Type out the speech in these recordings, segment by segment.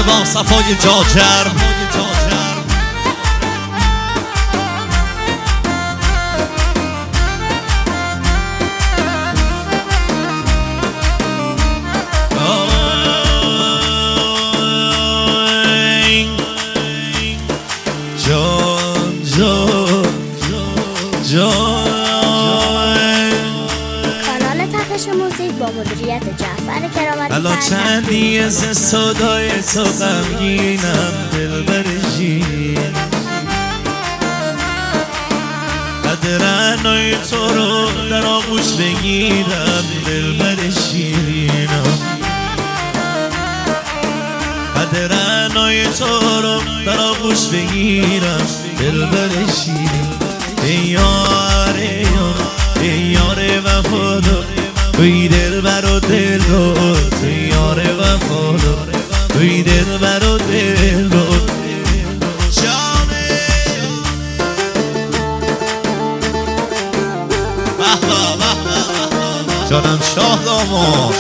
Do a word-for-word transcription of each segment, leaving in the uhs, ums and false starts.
همه با صفای جاجرم. جان جان جان. کانال تپش موزیک با مدیریت جعفر کرامتی. الان چندی از صدای تو غمگینم دلبر شیرین، قدرنای تو رو در آغوش بگیرم دلبر شیرینم، قدرنای تو رو در آغوش بگیرم دلبر شیرین. ای یار ای یار ای یار وفادار، توی دلبر و دل رو، توی یار وفادار، توی دلبر و دل رو. جانم شاه داماد.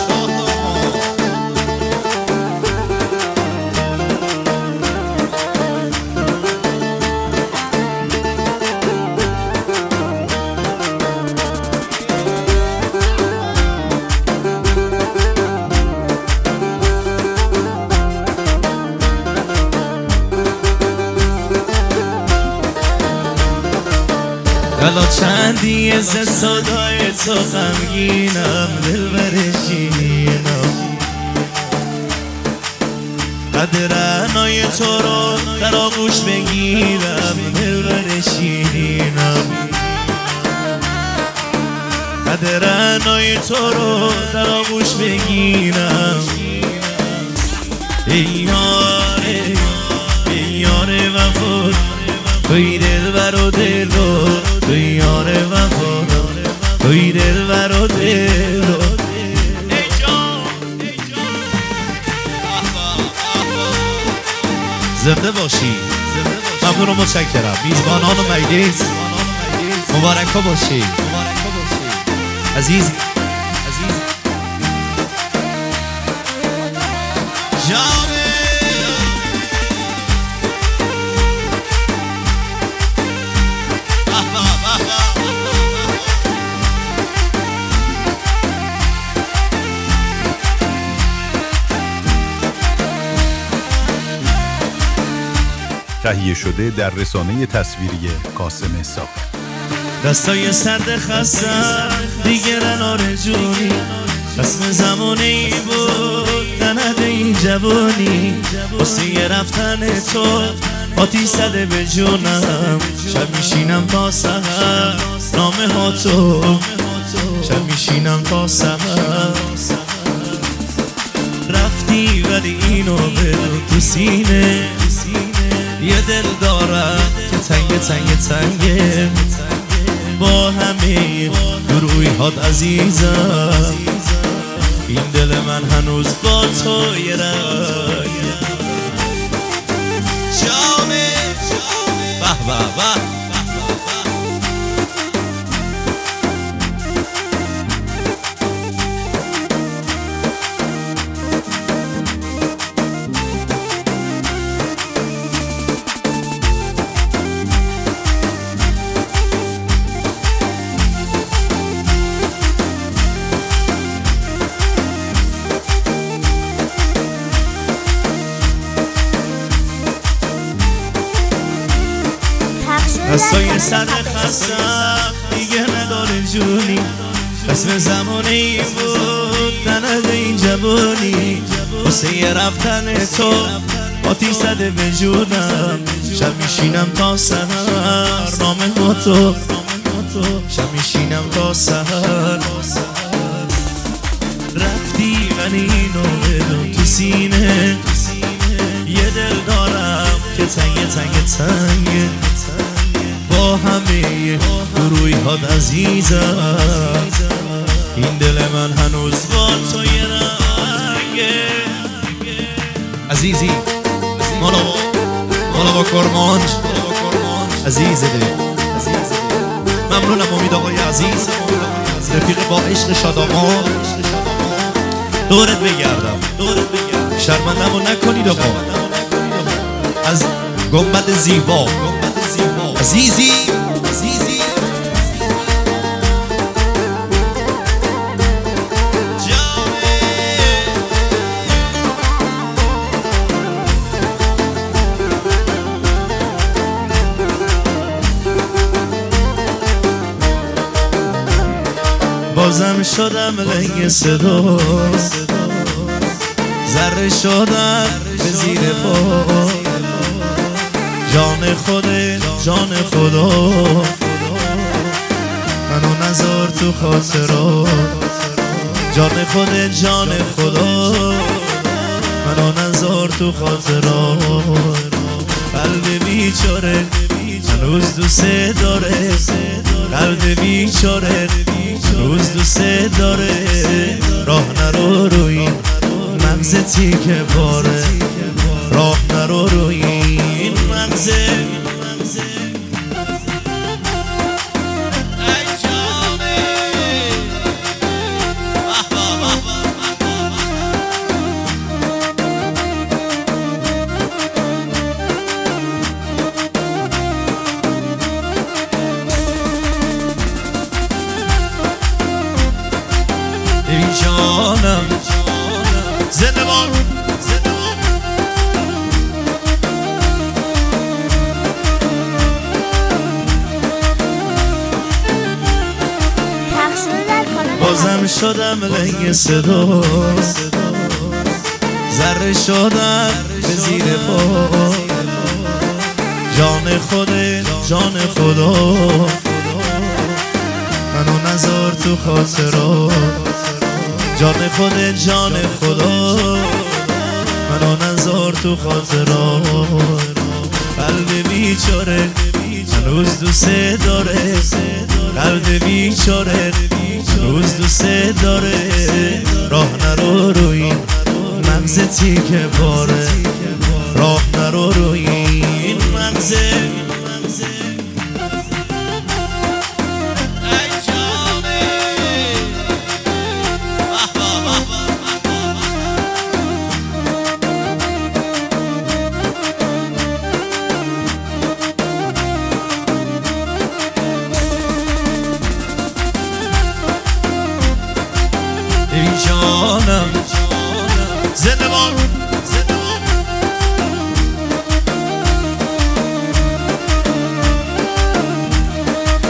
حالا چندی از صدای تو غمگینم دلبر شیرینم، قدرنای تو رو در آغوش بگیرم دلبر شیرینم، قدرنای تو رو در آغوش بگیرم. ای یار ای یار وفادار، توی دلبر و دل رو، توی یار وفادار، توی دلبر و دل رو. زنده باشی. ممنون و متشکرم. میزبانان و مجلس مبارک ها باشی. عزیزی جانه تهیه شده در رسانه تصویری قاسم ساخر. دستای سرد خستم دیگر آرزونی، قسم زمانی بود تنده این جوانی، واسه رفتن تو آتیش زده به جونم، شب میشینم تا سحر نامه ها تو، شب میشینم تا سحر. رفتی ولی اینو بدون تو سینه، یه دل دارم که تنگ تنگ تنگه، با همه گروهی هات عزیزم، این دل من هنوز با تو یه رنگ. جامه به به به دستای سر خستم دیگه نداره جونی، قسم زمانی بود تنده این جوانی، واسه رفتن تو آتیش زده به جونم، شب میشینم تا سحر نامه با تو، شب میشینم تا سحر. رفتی ولی اینو بدون تو سینه، یه دل دارم که تنگ تنگ تنگه، با همه گروهی هات عزیزم، این دل من هنوز با تو یه رنگه. عزیزی مالا مالا با کرمانج عزیز دل، ممنونم امید آقای عزیز، رفیق با عشق شادامان. دورت بگردم شرمندمو نکنید آقا. از گنبد زیبا عزیزی عزیزی بازم شدم لنگ صدا، ذره شدم به زیر پا. جان خودت جان خدا، منو نذار تو خاطرات. جان خودت جان خدا، منو نذار تو خاطرات. قلب بیچاره هنوز دوست داره، قلب بیچاره روز دوست داره. راه نرو روی مغز تیکه باره، راه نرو روی این مغز. ای جانم زنده باد زنده باد. بازم شدم لنگ صدا، ذره شدم به زیر پا. جان خودت جان خدا، منو نذار تو خاطرات. جان خودت جان خدا، منو نذار تو خاطرات. قلب بیچاره هنوز دوست داره، قلب بیچاره هنوز دوست داره. راه نرو روی مغز تیکه باره، راه نرو روی این مغز. ای جانم زنده باد